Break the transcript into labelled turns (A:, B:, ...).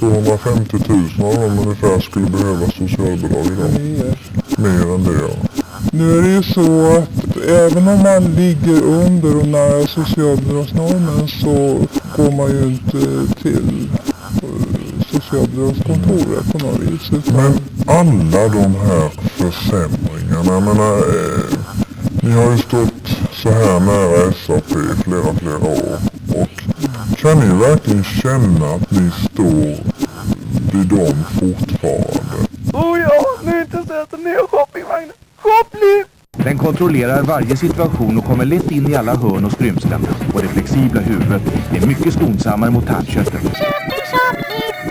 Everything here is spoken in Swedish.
A: 250 000 av dem ungefär skulle behöva socialbidrag idag. Mer än det, ja. Nu är det ju så att även om man ligger under och nära socialbidragsnormen så går man ju inte till socialbidragskontoret på något vis. Men alla de här försämringarna, jag menar, ni har ju stått så här nära SAP i flera år. Och kan ni verkligen känna att ni står vid dem fortfarande?
B: Ja, nu är inte sätta ner shoppingvagnen. Shoppling!
C: Den kontrollerar varje situation och kommer lätt in i alla hörn och skrymslen. Och det flexibla huvudet är mycket skonsammare mot tandköttet.
D: Shopping, shopping!